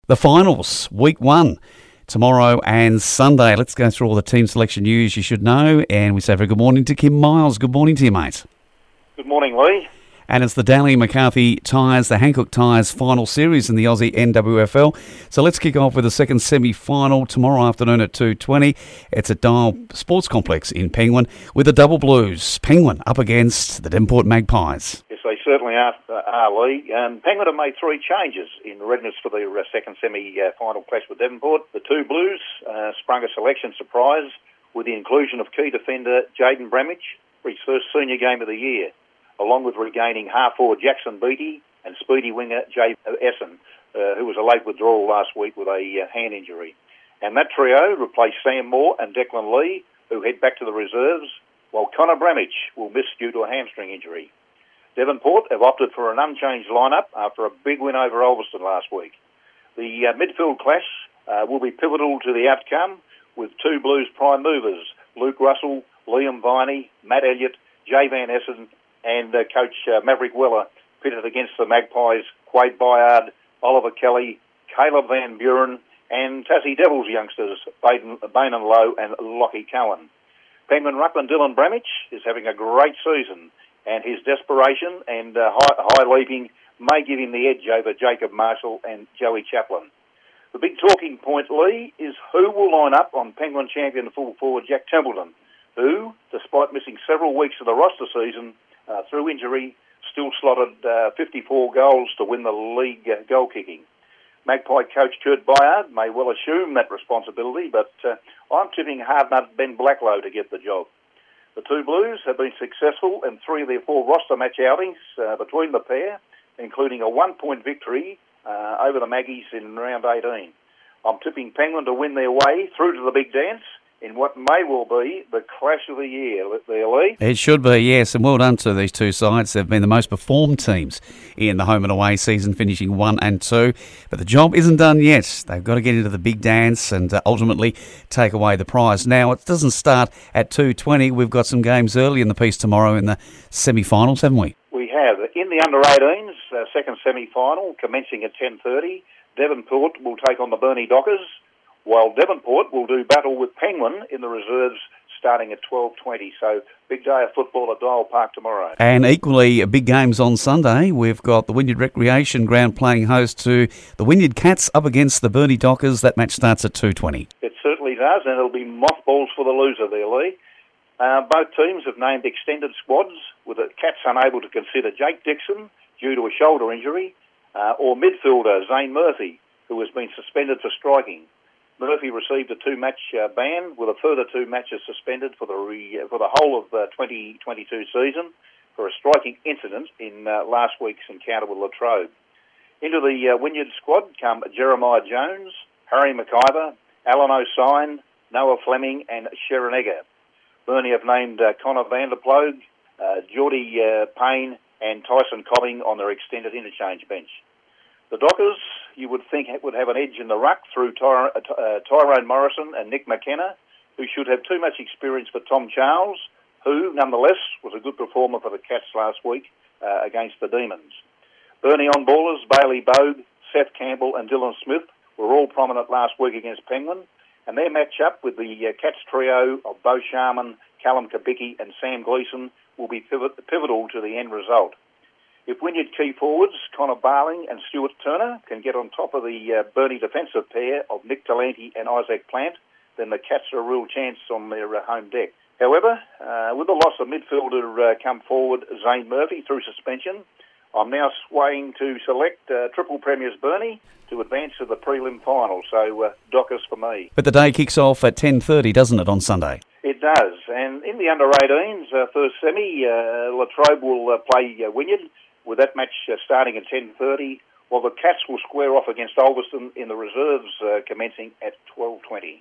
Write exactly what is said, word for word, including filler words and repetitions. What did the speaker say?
The finals, week one, tomorrow and Sunday. Let's go through all the team selection news you should know. And we say very good morning to Kim Miles. Good morning to you, mate. Good morning, Lee. And it's the Daly McCarthy Tyres, the Hancock Tyres final series in the Aussie N W F L. So let's kick off with the second semi-final tomorrow afternoon at two twenty. It's at Dial Sports Complex in Penguin with the Double Blues. Penguin up against the Devonport Magpies. Yes, they certainly are, uh, are Lee. Um, Penguin have made three changes in readiness for their uh, second semi-final clash with Devonport. The two Blues uh, sprung a selection surprise with the inclusion of key defender Jaden Bramage for his first senior game of the year, along with regaining half-forward Jackson Beattie and speedy winger Jay Essen, uh, who was a late withdrawal last week with a uh, hand injury. And that trio replaced Sam Moore and Declan Lee, who head back to the reserves, while Connor Bramage will miss due to a hamstring injury. Devonport have opted for an unchanged lineup after a big win over Ulverston last week. The uh, midfield clash uh, will be pivotal to the outcome, with two Blues prime movers, Luke Russell, Liam Viney, Matt Elliott, Jay Van Essen, and uh, coach uh, Maverick Weller pitted against the Magpies, Quade Byard, Oliver Kelly, Caleb Van Buren, and Tassie Devils youngsters, Baden, Bainen Lowe and Lockie Cohen. Penguin ruckman Dylan Bramage is having a great season, and his desperation and uh, high, high leaping may give him the edge over Jacob Marshall and Joey Chaplin. The big talking point, Lee, is who will line up on Penguin champion full forward Jack Templeton, who, despite missing several weeks of the roster season, Uh, through injury, still slotted uh, fifty-four goals to win the league uh, goal kicking. Magpie coach Kurt Byard may well assume that responsibility, but uh, I'm tipping hard-nut Ben Blacklow to get the job. The two Blues have been successful in three of their four roster match outings uh, between the pair, including a one-point victory uh, over the Maggies in round eighteen. I'm tipping Penguin to win their way through to the big dance in what may well be the clash of the year there, Lee. It should be, yes, and well done to these two sides. They've been the most performed teams in the home and away season, finishing one and two. But the job isn't done yet. They've got to get into the big dance and uh, ultimately take away the prize. Now, it doesn't start at two twenty. We've got some games early in the piece tomorrow in the semi-finals, haven't we? We have. In the under eighteens, uh, second semi-final, commencing at ten thirty, Devonport will take on the Burnie Dockers, while Devonport will do battle with Penguin in the reserves starting at twelve twenty. So, big day of football at Dial Park tomorrow. And equally big games on Sunday. We've got the Wynyard Recreation Ground playing host to the Wynyard Cats up against the Burnie Dockers. That match starts at two twenty. It certainly does, and it'll be mothballs for the loser there, Lee. Uh, both teams have named extended squads, with the Cats unable to consider Jake Dixon due to a shoulder injury, uh, or midfielder Zane Murphy, who has been suspended for striking. Murphy received a two-match uh, ban, with a further two matches suspended for the re, uh, for the whole of the twenty twenty-two season for a striking incident in uh, last week's encounter with Latrobe. Into the uh, Wynyard squad come Jeremiah Jones, Harry McIver, Alan O'Sine, Noah Fleming and Sharon Egger. Burnie have named uh, Connor Vanderploeg, uh, Geordie uh, Payne and Tyson Cobbing on their extended interchange bench. The Dockers, you would think, would have an edge in the ruck through Ty- uh, Tyrone Morrison and Nick McKenna, who should have too much experience for Tom Charles, who, nonetheless, was a good performer for the Cats last week uh, against the Demons. Burnie on-ballers Bailey Bogue, Seth Campbell and Dylan Smith were all prominent last week against Penguin, and their match-up with the uh, Cats trio of Bo Sharman, Callum Kabicki and Sam Gleeson will be pivot- pivotal to the end result. If Wynyard key forwards Connor Barling and Stuart Turner can get on top of the uh, Burnie defensive pair of Nick Talenti and Isaac Plant, then the Cats are a real chance on their uh, home deck. However, uh, with the loss of midfielder uh, come forward Zane Murphy through suspension, I'm now swaying to select uh, Triple Premiers Burnie to advance to the prelim final, so uh, Dockers for me. But the day kicks off at ten thirty, doesn't it, on Sunday? It does, and in the under eighteens, uh, first semi, uh, Latrobe will uh, play uh, Wynyard, with that match uh, starting at ten thirty, while the Cats will square off against Ulverston in the reserves uh, commencing at twelve twenty.